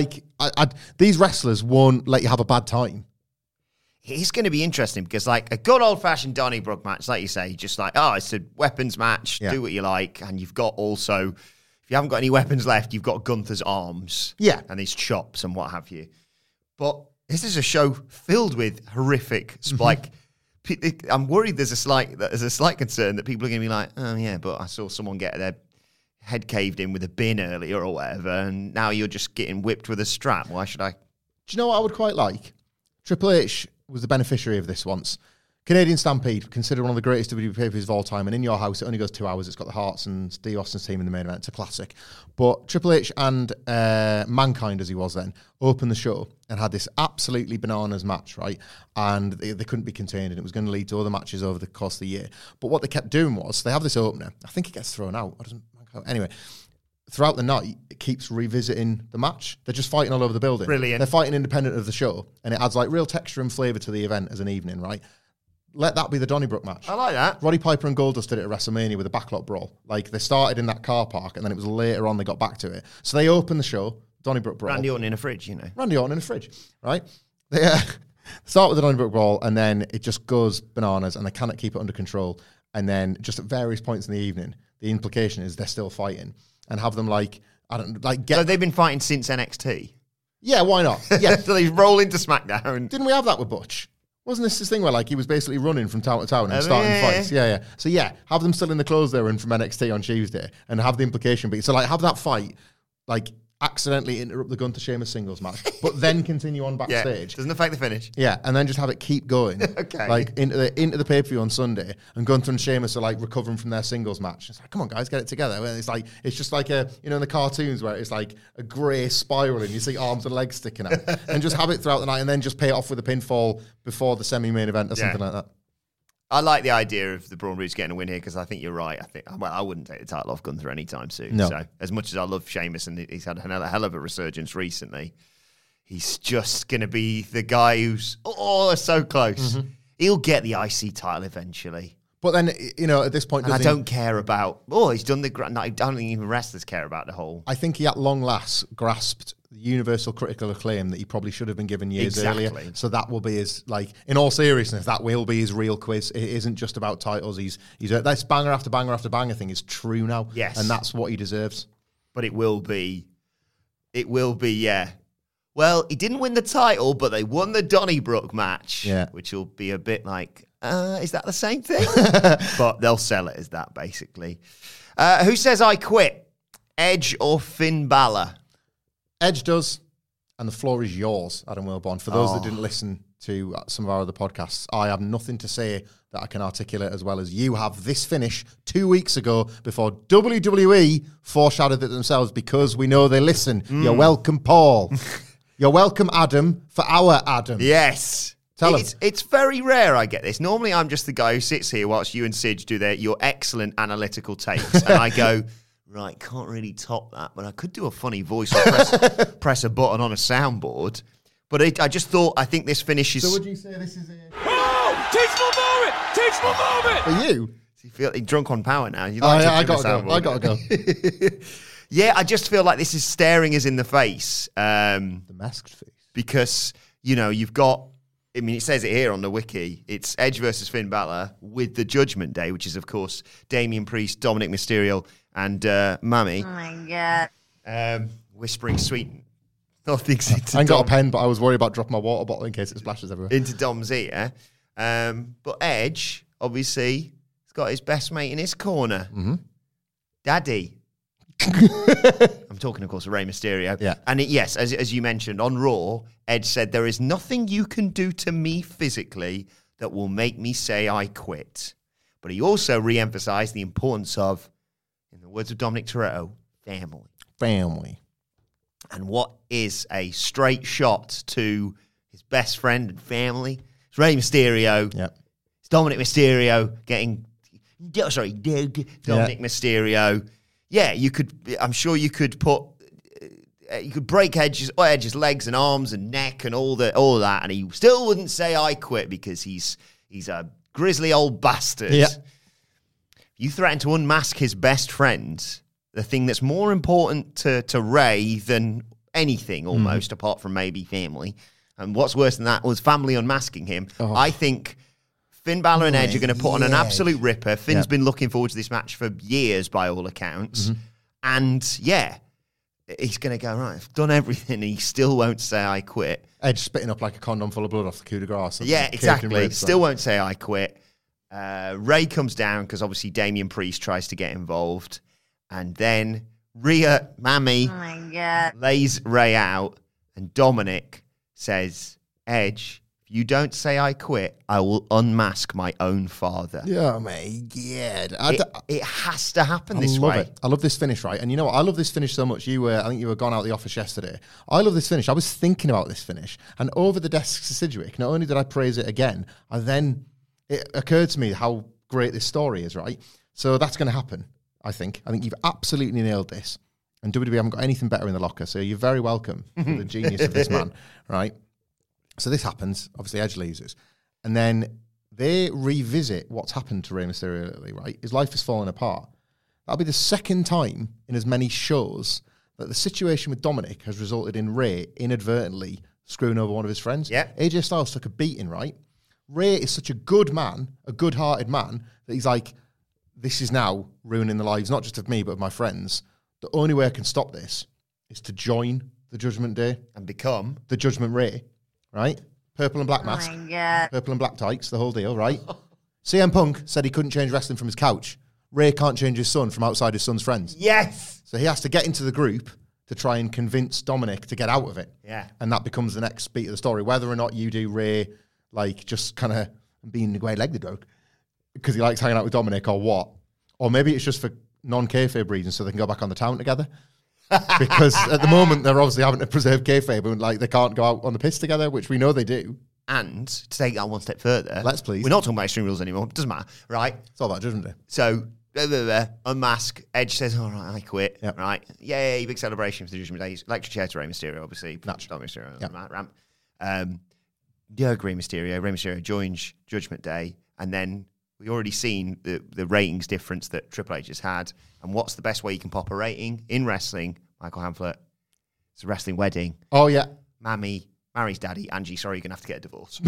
these wrestlers won't let you have a bad time. It's going to be interesting because, a good old-fashioned Donnybrook match, like you say, just it's a weapons match, do what you like, and you've got also, if you haven't got any weapons left, you've got Gunther's arms and his chops and what have you. But this is a show filled with horrific, I'm worried there's a slight concern that people are going to be like, oh yeah, but I saw someone get their head caved in with a bin earlier or whatever, and now you're just getting whipped with a strap. Why should I? Do you know what I would quite like? Triple H was the beneficiary of this once. Canadian Stampede, considered one of the greatest WWE pay-per-views of all time, and in your house, it only goes 2 hours. It's got the Hearts and Steve Austin's team in the main event. It's a classic. But Triple H and Mankind, as he was then, opened the show and had this absolutely bananas match, right? And they couldn't be contained, and it was going to lead to other matches over the course of the year. But what they kept doing was, they have this opener. I think it gets thrown out. Anyway, throughout the night, it keeps revisiting the match. They're just fighting all over the building. Brilliant. They're fighting independent of the show, and it adds like real texture and flavour to the event as an evening, right? Let that be the Donnybrook match. I like that. Roddy Piper and Goldust did it at WrestleMania with a backlot brawl. Like, they started in that car park, and then it was later on they got back to it. So they opened the show, Donnybrook brawl. Randy Orton in a fridge, you know. Randy Orton in a fridge, right? They start with the Donnybrook brawl, and then it just goes bananas, and they cannot keep it under control. And then just at various points in the evening, the implication is they're still fighting, and have them So they've been fighting since NXT. Yeah, why not? Yeah. So they roll into SmackDown. Didn't we have that with Butch? Wasn't this thing where like he was basically running from town to town and starting fights? Yeah. So yeah, have them still in the clothes they were in from NXT on Tuesday, and have the implication be so like have that fight like accidentally interrupt the Gunther Sheamus singles match, but then continue on backstage. Doesn't affect the finish. Yeah, and then just have it keep going. Okay. Like into the pay-per-view on Sunday, and Gunther and Sheamus are like recovering from their singles match. It's like, come on guys, get it together. And it's like it's just like a in the cartoons where it's like a grey spiral and you see arms and legs sticking out. And just have it throughout the night and then just pay it off with a pinfall before the semi-main event or something like that. I like the idea of the Braun Brutes getting a win here because I think you're right. I wouldn't take the title off Gunther anytime soon. No. So as much as I love Sheamus and he's had a hell of a resurgence recently, he's just going to be the guy who's so close. Mm-hmm. He'll get the IC title eventually. But then, at this point... And I don't care about... he's done the... I don't think even wrestlers care about the whole... I think he at long last grasped the universal critical acclaim that he probably should have been given years earlier. So that will be his... in all seriousness, that will be his real quiz. It isn't just about titles. He's that's banger after banger after banger thing is true now. Yes. And that's what he deserves. But it will be, yeah. Well, he didn't win the title, but they won the Donnybrook match. Yeah. Which will be a bit like... is that the same thing? But they'll sell it as that, basically. Who says I quit? Edge or Finn Balor? Edge does, and the floor is yours, Adam Wilborn. For those that didn't listen to some of our other podcasts, I have nothing to say that I can articulate as well as you have. This finish 2 weeks ago before WWE foreshadowed it themselves because we know they listen. You're welcome, Paul. You're welcome, Adam, for our Adam. Yes. Tell him. It's very rare I get this. Normally I'm just the guy who sits here whilst you and Sidge do your excellent analytical takes. And I go, right, can't really top that, but I could do a funny voice or press a button on a soundboard. But I think this finishes... So would you say this is a... Oh! Teachable moment! For you? You feel drunk on power now. I got to go. Yeah, I just feel like this is staring us in the face. The masked face. Because, you've got... it says it here on the wiki. It's Edge versus Finn Balor with the Judgment Day, which is, of course, Damian Priest, Dominic Mysterio, and Mami. Oh, my God. Whispering sweet nothings into I ain't got a pen, but I was worried about dropping my water bottle in case it splashes everywhere. Into Dom's ear. But Edge, obviously, has got his best mate in his corner. Mm-hmm. Daddy. I'm talking, of course, of Rey Mysterio. Yeah. And yes, as you mentioned, on Raw, Edge said, there is nothing you can do to me physically that will make me say I quit. But he also re-emphasized the importance of, in the words of Dominic Toretto, family. And what is a straight shot to his best friend and family? It's Rey Mysterio. Yep. It's Dominic Mysterio getting... Dominic Mysterio. Yeah, I'm sure you could put... you could break Edge's legs and arms and neck and all of that, and he still wouldn't say I quit because he's a grisly old bastard. Yeah. You threaten to unmask his best friend, the thing that's more important to Rey than anything almost, apart from maybe family. And what's worse than that was family unmasking him. Oh. I think Finn Balor and Edge are going to put on an absolute ripper. Finn's been looking forward to this match for years, by all accounts. Mm-hmm. And, yeah, he's going to go, right, I've done everything, and he still won't say I quit. Edge spitting up like a condom full of blood off the coup de grace. Yeah, exactly. Still won't say I quit. Rey comes down because, obviously, Damian Priest tries to get involved. And then Rhea, Mami, lays Rey out, and Dominic says, Edge, if you don't say I quit, I will unmask my own father. Yeah, mate. Yeah. It has to happen this way. It. I love this finish, right? And you know what? I love this finish so much. I think you were gone out of the office yesterday. I love this finish. I was thinking about this finish. And over the desks of Sidgwick, not only did I praise it again, it occurred to me how great this story is, right? So that's going to happen, I think. I think you've absolutely nailed this. And WWE haven't got anything better in the locker, so you're very welcome for the genius of this man, right? So this happens. Obviously, Edge loses. And then they revisit what's happened to Rey Mysterio lately, right? His life has fallen apart. That'll be the second time in as many shows that the situation with Dominic has resulted in Rey inadvertently screwing over one of his friends. Yeah. AJ Styles took a beating, right? Rey is such a good man, a good-hearted man, that he's like, this is now ruining the lives, not just of me, but of my friends. The only way I can stop this is to join the Judgment Day. And become the Judgment Rey, right? Purple and black mask. Oh my God. Purple and black tights, the whole deal, right? CM Punk said he couldn't change wrestling from his couch. Rey can't change his son from outside his son's friends. Yes! So he has to get into the group to try and convince Dominic to get out of it. Yeah. And that becomes the next beat of the story. Whether or not you do Rey, like, just kind of being the great leg the joke because he likes hanging out with Dominic or what. Or maybe it's just for non-kayfabe reasons so they can go back on the town together. Because at the moment they're obviously having to preserve kayfabe and like they can't go out on the piss together, which we know they do. And to take that one step further, let's please. We're not talking about Extreme Rules anymore. It doesn't matter, right? It's all about Judgment Day. So unmask. Edge says, "All right, I quit." Yep. Right? Yay! Big celebration for the Judgment Day. Electric chair to Rey Mysterio, obviously. Dominic Mysterio on that ramp. Rey Mysterio joins Judgment Day, and then we already seen the ratings difference that Triple H has had. And what's the best way you can pop a rating in wrestling? Michael Hamflett. It's a wrestling wedding. Oh yeah. Mammy marries daddy. Angie, sorry, you're gonna have to get a divorce.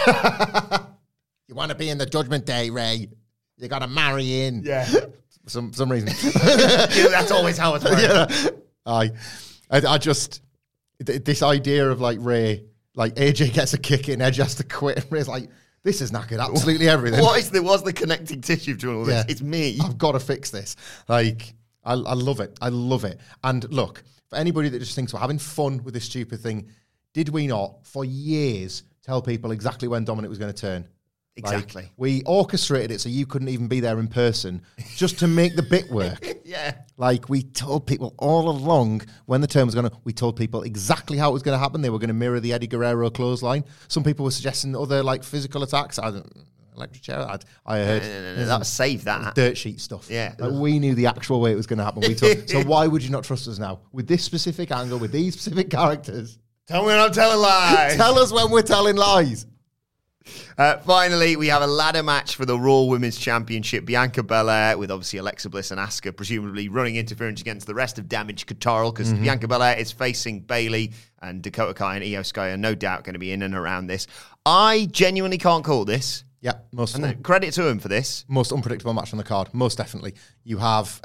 You want to be in the Judgment Day, Ray? You got to marry in. Yeah. Some reason. That's always how it's worked. Yeah. I just this idea of like Ray, like AJ gets a kick in, Edge has to quit, and Ray's like, this is knackered absolutely everything. What's the connecting tissue to all this? Yeah. It's me. I've got to fix this. Like, I love it. I love it. And look, for anybody that just thinks we're having fun with this stupid thing, did we not, for years, tell people exactly when Dominic was going to turn? Exactly. Like, we orchestrated it so you couldn't even be there in person just to make the bit work. Yeah. Like, we told people all along when the turn was going to... We told people exactly how it was going to happen. They were going to mirror the Eddie Guerrero clothesline. Some people were suggesting other, like, physical attacks. Electric chair. I heard... No, save that. Dirt sheet stuff. Yeah. Like, we knew the actual way it was going to happen. So why would you not trust us now? With this specific angle, with these specific characters... Tell me when I'm telling lies. Tell us when we're telling lies. Finally, we have a ladder match for the Raw Women's Championship. Bianca Belair with obviously Alexa Bliss and Asuka presumably running interference against the rest of Damage Control because Bianca Belair is facing Bayley and Dakota Kai and Io Sky are no doubt going to be in and around this. I genuinely can't call this. Yeah, credit to him for this. Most unpredictable match on the card, most definitely. You have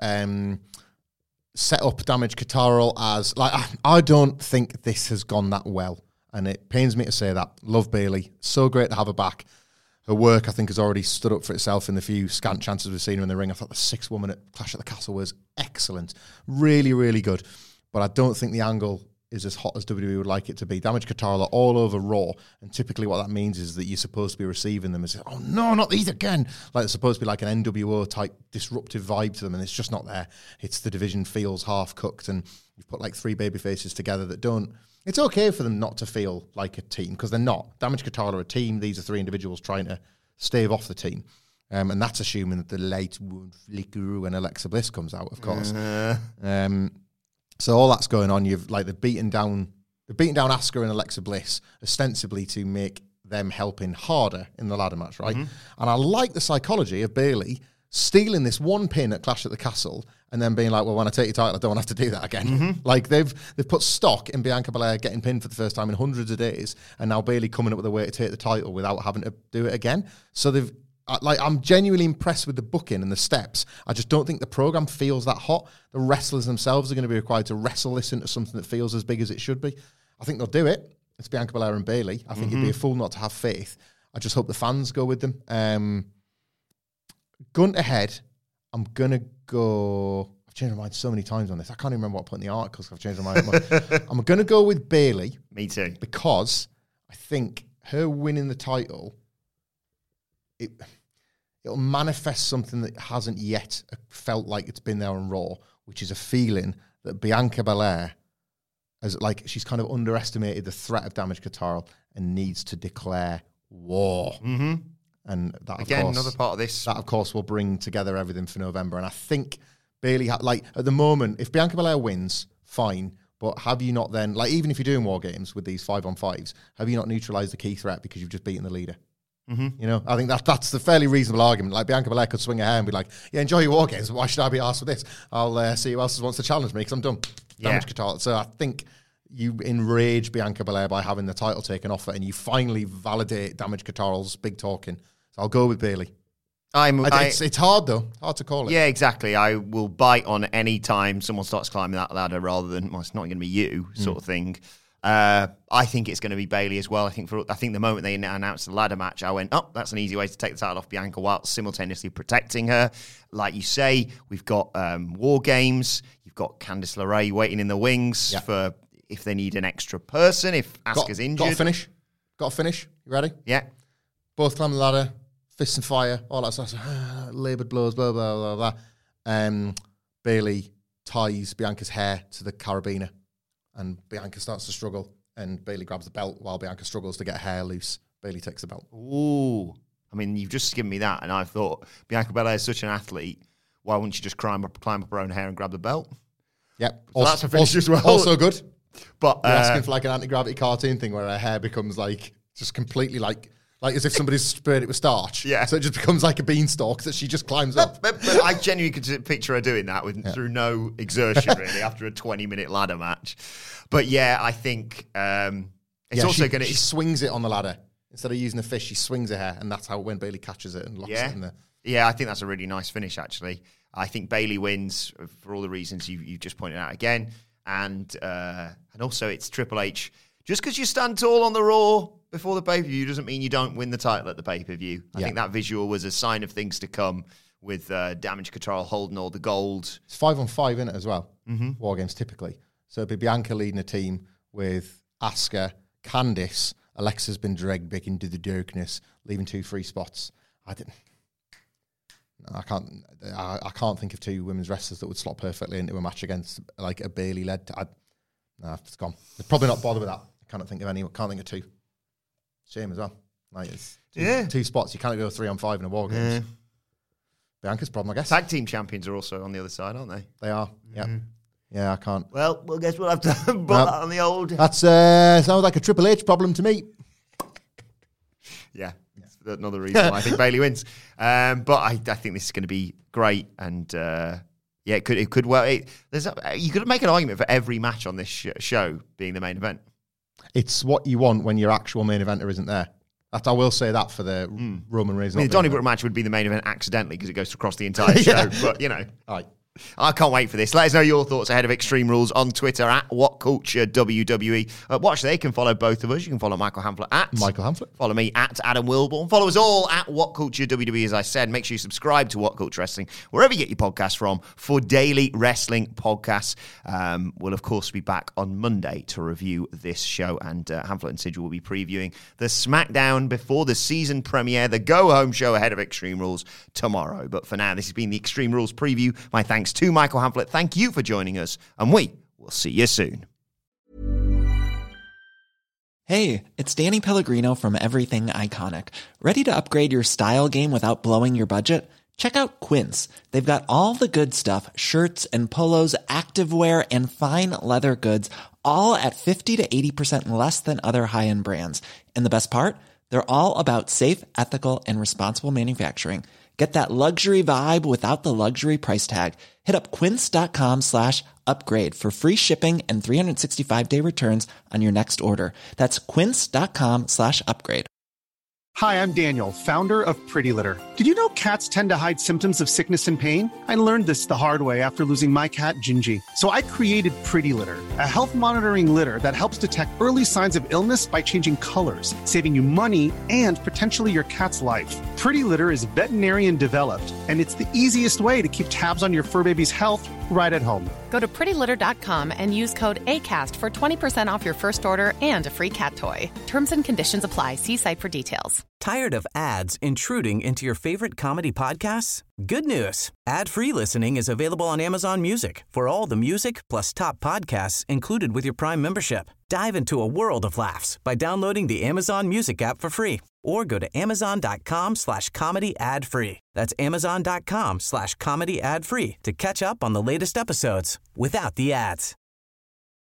set up Damage Control as like I don't think this has gone that well. And it pains me to say that. Love Bayley. So great to have her back. Her work, I think, has already stood up for itself in the few scant chances we've seen her in the ring. I thought the 6-woman at Clash at the Castle was excellent. Really, really good. But I don't think the angle is as hot as WWE would like it to be. Damage Control are all over Raw. And typically what that means is that you're supposed to be receiving them as, oh no, not these again. Like it's supposed to be like an NWO type disruptive vibe to them. And it's just not there. It's the division feels half cooked. And you've put like 3 baby faces together that don't. It's okay for them not to feel like a team because they're not. Damage Control are a team. These are 3 individuals trying to stave off the team. And that's assuming that the late Flicker and Alexa Bliss comes out, of course. So all that's going on. You've like they've beaten down Asuka and Alexa Bliss ostensibly to make them helping harder in the ladder match, right? And I like the psychology of Bayley stealing this one pin at Clash at the Castle and then being like, well, when I take your title, I don't want to have to do that again. Like they've put stock in Bianca Belair getting pinned for the first time in hundreds of days, and now Bayley coming up with a way to take the title without having to do it again. So I'm genuinely impressed with the booking and the steps. I just don't think the program feels that hot. The wrestlers themselves are going to be required to wrestle this into something that feels as big as it should be. I think they'll do it. It's Bianca Belair and Bayley. I think you'd be a fool not to have faith. I just hope the fans go with them. Gun ahead, I'm going to go... I've changed my mind so many times on this. I can't even remember what I put in the articles. I've changed my mind. I'm going to go with Bayley. Me too. Because I think her winning the title, it'll manifest something that hasn't yet felt like it's been there on Raw, which is a feeling that Bianca Belair, she's kind of underestimated the threat of Damage Control and needs to declare war. Mm-hmm. And that, again, another part of this. That, of course, will bring together everything for November. And I think Bayley, at the moment, if Bianca Belair wins, fine. But have you not then, even if you're doing War Games with these 5-on-5s, have you not neutralized the key threat because you've just beaten the leader? Mm-hmm. I think that's the fairly reasonable argument. Like, Bianca Belair could swing her hair and be like, yeah, enjoy your War Games, but why should I be asked for this? I'll see who else wants to challenge me because I'm done. Damage Control. So I think you enrage Bianca Belair by having the title taken off her, and you finally validate Damage Control's big talking. So I'll go with Bayley. It's hard, though. Hard to call it. Yeah, exactly. I will bite on any time someone starts climbing that ladder rather than, well, it's not going to be you sort of thing. I think it's going to be Bayley as well. I think the moment they announced the ladder match, I went, oh, that's an easy way to take the title off Bianca while simultaneously protecting her. Like you say, we've got War Games. You've got Candice LeRae waiting in the wings for if they need an extra person, if Asuka's injured. Got to finish. You ready? Yeah. Both climb the ladder. Fists and fire, all that stuff. Laboured blows, blah, blah, blah, blah. Bayley ties Bianca's hair to the carabiner, and Bianca starts to struggle, and Bayley grabs the belt while Bianca struggles to get her hair loose. Bayley takes the belt. Ooh. I mean, you've just given me that, and I thought, Bianca Belair is such an athlete, why wouldn't she just climb up her own hair and grab the belt? Yep. So that's a finish as well. Also good. But you're asking for an anti-gravity cartoon thing where her hair becomes just completely like as if somebody's sprayed it with starch. Yeah. So it just becomes like a beanstalk that she just climbs up. But I genuinely could picture her doing that through no exertion, really, after a 20-minute ladder match. But yeah, I think it's also going to... She swings it on the ladder. Instead of using a fish, she swings her hair, and that's how when Bayley catches it and locks it in there. Yeah, I think that's a really nice finish, actually. I think Bayley wins for all the reasons you just pointed out again. And also it's Triple H. Just because you stand tall on the Raw before the pay-per-view doesn't mean you don't win the title at the pay-per-view. I think that visual was a sign of things to come with Damage Control holding all the gold. It's 5-on-5 in it as well, War Games typically. So it'd be Bianca leading a team with Asuka, Candice, Alexa's been dragged back into the darkness, leaving 2 free spots. I can't think of 2 women's wrestlers that would slot perfectly into a match against like a Bayley-led. It's gone. They're probably not bothered with that. I can't think of any. Can't think of 2. Shame as well. Like it's 2 spots. You can't go 3-on-5 in a War Games. Bianca's problem, I guess. Tag team champions are also on the other side, aren't they? They are. Yeah. Yeah, I can't. Well, guess we'll have to put that on the old. That's sounds like a Triple H problem to me. Yeah. Another reason why I think Bayley wins. But I think this is going to be great, and it could well. You could make an argument for every match on this show being the main event. It's what you want when your actual main eventer isn't there. I will say that for the Roman Reigns. I mean, the Donnybrook match would be the main event accidentally because it goes across the entire show. But all right. I can't wait for this. Let us know your thoughts ahead of Extreme Rules on Twitter at WhatCultureWWE. Watch there. You can follow both of us. You can follow Michael Hamflett at Michael Hamflett. Follow me at Adam Wilborn. Follow us all at WhatCultureWWE, as I said. Make sure you subscribe to What Culture Wrestling, wherever you get your podcasts from, for daily wrestling podcasts. We'll, of course, be back on Monday to review this show, and Hamflett and Sidgwick will be previewing the SmackDown before the season premiere, the go-home show ahead of Extreme Rules tomorrow. But for now, this has been the Extreme Rules preview. My thanks to Michael Hamflett. Thank you for joining us, and we will see you soon. Hey, it's Danny Pellegrino from Everything Iconic. Ready to upgrade your style game without blowing your budget? Check out Quince. They've got all the good stuff, shirts and polos, activewear, and fine leather goods, all at 50 to 80% less than other high-end brands. And the best part? They're all about safe, ethical, and responsible manufacturing. Get that luxury vibe without the luxury price tag. Hit up quince.com/upgrade for free shipping and 365-day returns on your next order. That's quince.com/upgrade. Hi, I'm Daniel, founder of Pretty Litter. Did you know cats tend to hide symptoms of sickness and pain? I learned this the hard way after losing my cat, Gingy. So I created Pretty Litter, a health monitoring litter that helps detect early signs of illness by changing colors, saving you money and potentially your cat's life. Pretty Litter is veterinarian developed, and it's the easiest way to keep tabs on your fur baby's health right at home. Go to prettylitter.com and use code ACAST for 20% off your first order and a free cat toy. Terms and conditions apply. See site for details. Tired of ads intruding into your favorite comedy podcasts? Good news. Ad-free listening is available on Amazon Music for all the music plus top podcasts included with your Prime membership. Dive into a world of laughs by downloading the Amazon Music app for free or go to amazon.com/comedy ad-free. That's amazon.com/comedy ad-free to catch up on the latest episodes without the ads.